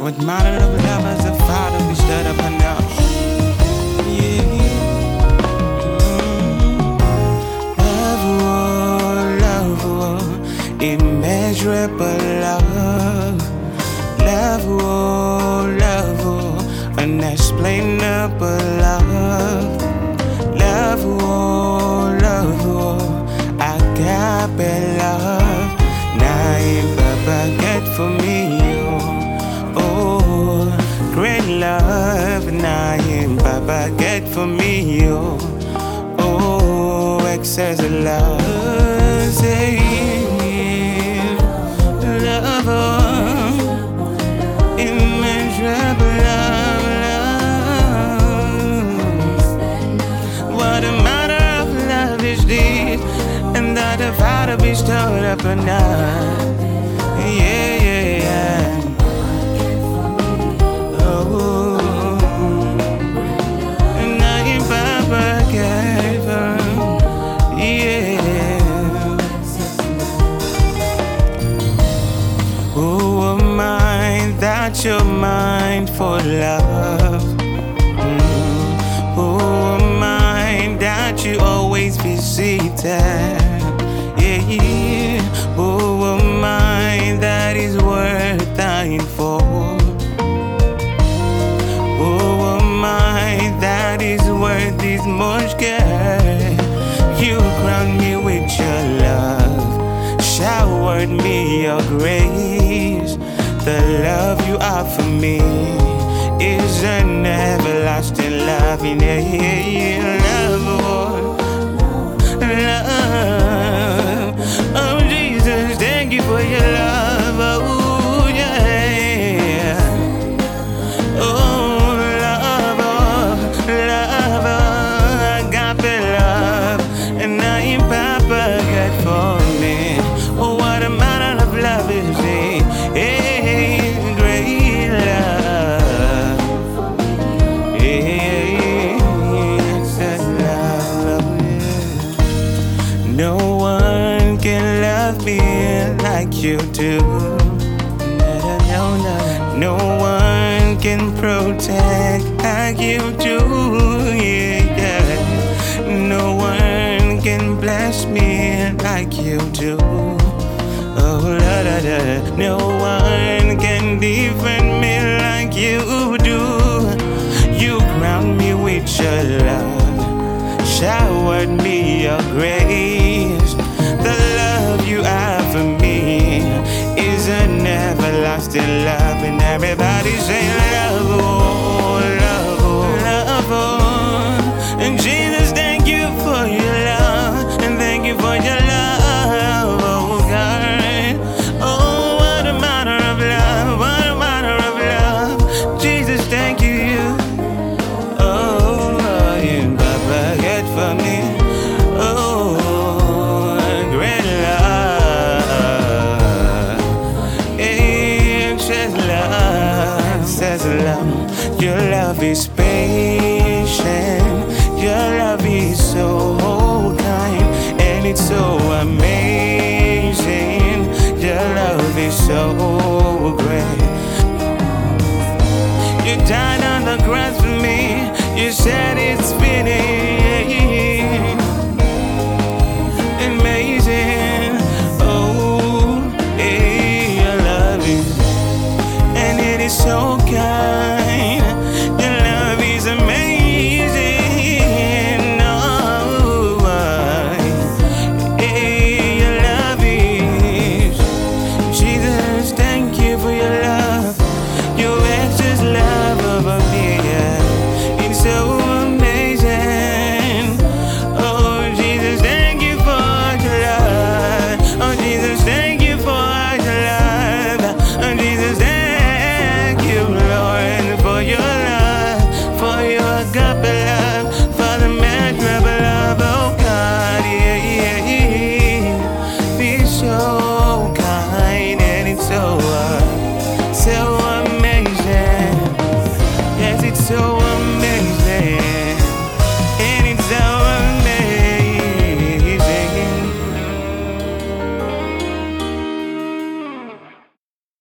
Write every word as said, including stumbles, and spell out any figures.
What manner of love has the Father bestowed upon us? Yeah. Love, oh, love, oh, immeasurable love. Love, oh, love, oh, unexplainable love. Love, oh, love, oh, agape love. Now in Papa get for me, oh, oh, great love. Now in Papa get for me, oh, oh, excess love. Say, love, oh, immeasurable love, love. What a matter of love is this, and that the Father bestowed upon us. Yeah, yeah, yeah. Oh, and I am Papa gave her. Yeah. Oh, mind that you're mine for love. Mm. Oh, mind that you always be seated. Yeah, yeah. Oh, a mind that is worth dying for. Oh, a mind that is worth this much care. You crowned me with your love, showered me your grace. The love you offer me is an everlasting love. Yeah, yeah, yeah. Love, oh, love. Oh, Jesus, thank you for your love. Oh, yeah. Oh, love, oh, love, oh, agape love. And I am Papa God for me. Oh, what a manner of love is it? Hey, great love. Hey, it's a love. No one can love me like you do. No, no, no. No one can protect like you do. Yeah, yeah. No one can bless me like you do. Oh, la, la, la. No one can defend me like you do. You crowned me with your love, showered me your grace.